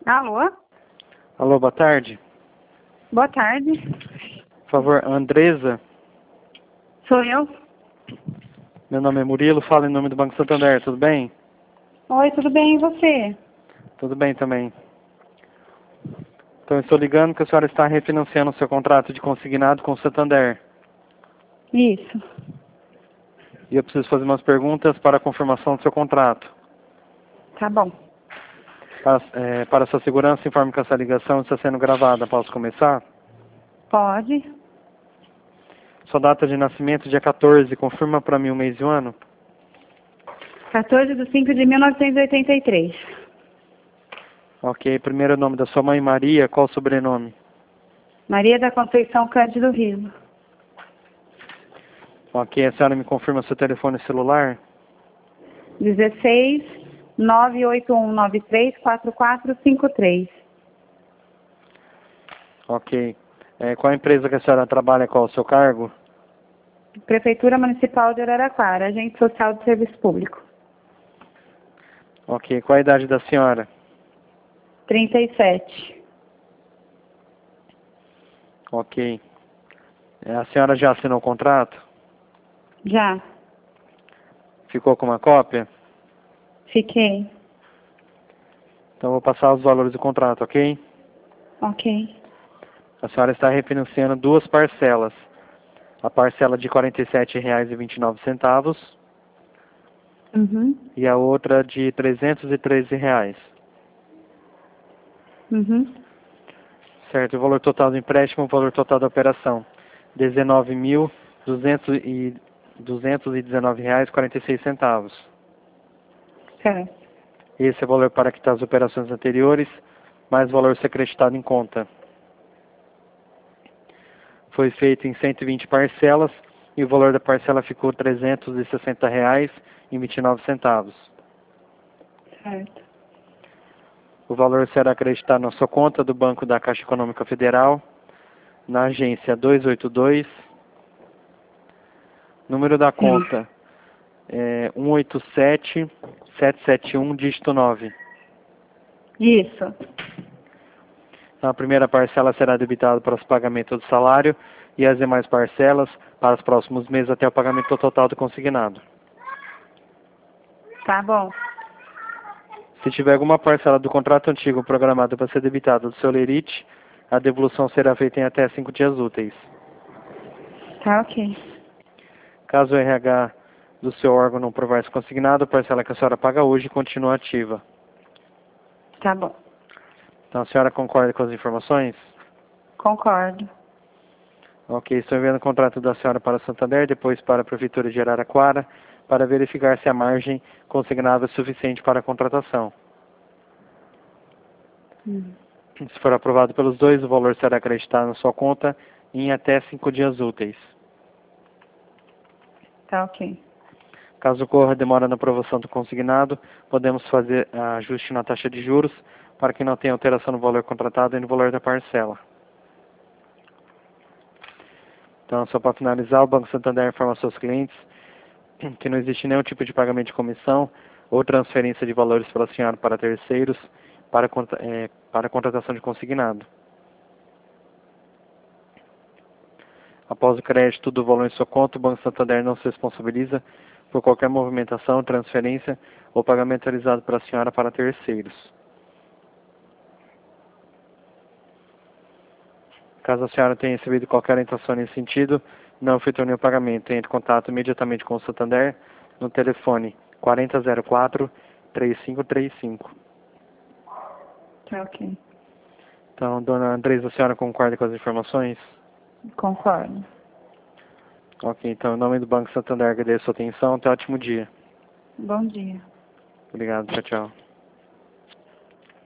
Alô? Alô, boa tarde. Boa tarde. Por favor, Andresa. Sou eu? Meu nome é Murilo, falo em nome do Banco Santander, tudo bem? Oi, tudo bem, e você? Tudo bem também. Então, eu estou ligando porque a senhora está refinanciando o seu contrato de consignado com o Santander. Isso. E eu preciso fazer umas perguntas para a confirmação do seu contrato. Tá bom. Para sua segurança, informe que essa ligação está sendo gravada. Posso começar? Pode. Sua data de nascimento, dia 14, confirma para mim o mês e o ano? 14/5/1983. Ok, primeiro nome da sua mãe, Maria, qual o sobrenome? Maria da Conceição Cândido Riso. Ok, a senhora me confirma seu telefone celular? 16 98193 4453. Ok. Qual a empresa que a senhora trabalha, qual o seu cargo? Prefeitura Municipal de Araraquara, Agente Social de Serviço Público. Ok, qual a idade da senhora? 37. Ok. A senhora já assinou o contrato? Já. Ficou com uma cópia? Fiquei. Então vou passar os valores do contrato, ok? Ok. A senhora está refinanciando duas parcelas. A parcela de R$ 47,29 Uhum. e a outra de R$ 313. Uhum. Certo, o valor total do empréstimo, o valor total da operação, R$ 19.219,46. Certo. Esse é o valor para quitar as operações anteriores, mais o valor ser acreditado em conta. Foi feito em 120 parcelas e o valor da parcela ficou R$ 360,29. Certo. O valor será acreditado na sua conta do Banco da Caixa Econômica Federal, na agência 282, número da conta 187771, dígito 9. Isso. A primeira parcela será debitada para os pagamentos do salário e as demais parcelas para os próximos meses até o pagamento total do consignado. Tá bom. Se tiver alguma parcela do contrato antigo programada para ser debitada do seu lerite, a devolução será feita em até 5 dias úteis. Tá ok. Caso o RH do seu órgão não provar esse consignado, a parcela que a senhora paga hoje continua ativa. Tá bom. Então a senhora concorda com as informações? Concordo. Ok, estou enviando o contrato da senhora para Santander, depois para a Prefeitura de Araraquara, para verificar se a margem consignada é suficiente para a contratação. Se for aprovado pelos dois, o valor será acreditado na sua conta em até 5 dias úteis. Tá ok. Caso ocorra demora na aprovação do consignado, podemos fazer ajuste na taxa de juros para que não tenha alteração no valor contratado e no valor da parcela. Então, só para finalizar, o Banco Santander informa aos seus clientes que não existe nenhum tipo de pagamento de comissão ou transferência de valores pela senhora para terceiros para a contratação de consignado. Após o crédito do valor em sua conta, o Banco Santander não se responsabiliza por qualquer movimentação, transferência ou pagamento realizado pela senhora para terceiros. Caso a senhora tenha recebido qualquer orientação nesse sentido, não efetue nenhum pagamento. Entre em contato imediatamente com o Santander no telefone 4004-3535. Tá ok. Então, dona Andresa, a senhora concorda com as informações? Concordo. Ok, então, em nome do Banco Santander, agradeço a sua atenção. Até ótimo dia. Bom dia. Obrigado, tchau, tchau.